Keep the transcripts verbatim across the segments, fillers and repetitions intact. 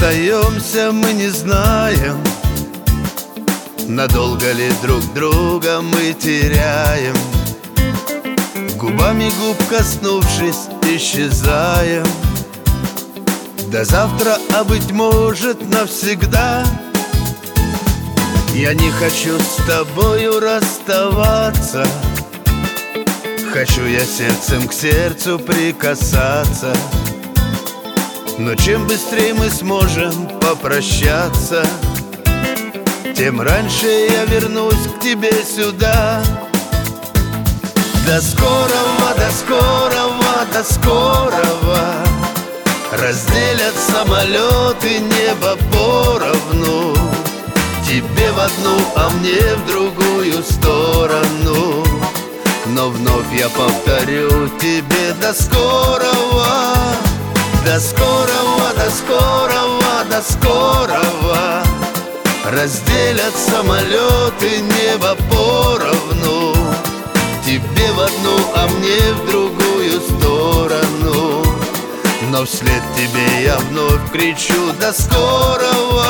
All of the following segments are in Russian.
расстаемся, мы не знаем, надолго ли друг друга мы теряем. Губами губ коснувшись, исчезаем. До завтра, а быть может навсегда. Я не хочу с тобою расставаться. Хочу я сердцем к сердцу прикасаться. Но чем быстрее мы сможем попрощаться, тем раньше я вернусь к тебе сюда. До скорого, до скорого, до скорого разделят самолеты небо поровну. Тебе в одну, а мне в другую сторону. Но вновь я повторю тебе: до скорого, до скорого, до скорого, до скорого разделят самолеты небо поровну. Тебе в одну, а мне в другую сторону. Но вслед тебе я вновь кричу: до скорого.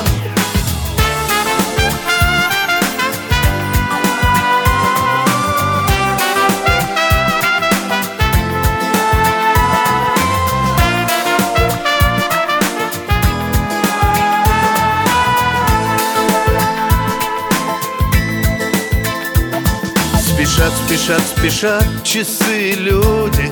Спешат, спешат, спешат часы и люди,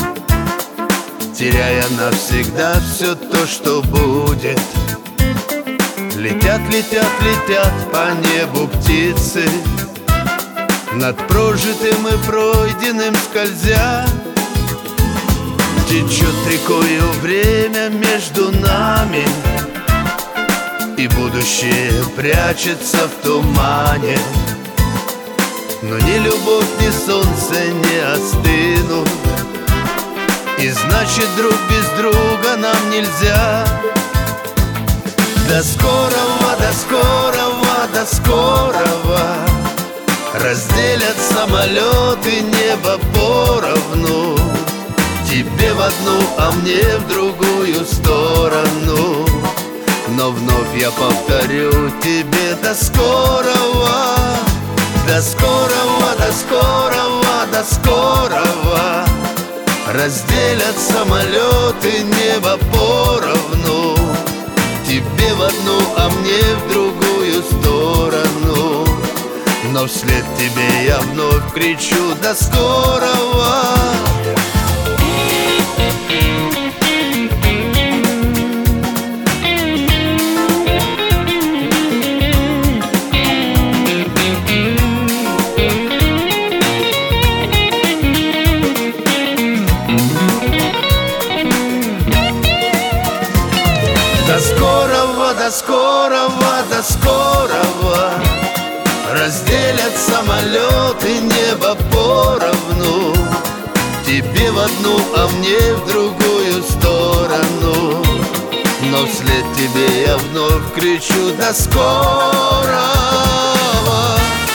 теряя навсегда все то, что будет. Летят, летят, летят по небу птицы, над прожитым и пройденным скользя. Течет рекою время между нами, и будущее прячется в тумане. Но ни любовь, ни солнце не остынут, и значит, друг без друга нам нельзя. До скорого, до скорого, до скорого разделят самолеты небо поровну. Тебе в одну, а мне в другую сторону. Но вновь я повторю тебе: до скорого. До скорого, до скорого, до скорого разделят самолеты небо поровну. Тебе в одну, а мне в другую сторону. Но вслед тебе я вновь кричу: до скорого. До скорого, до скорого, до скорого разделят самолеты небо поровну. Тебе в одну, а мне в другую сторону. Но вслед тебе я вновь кричу: до скорого.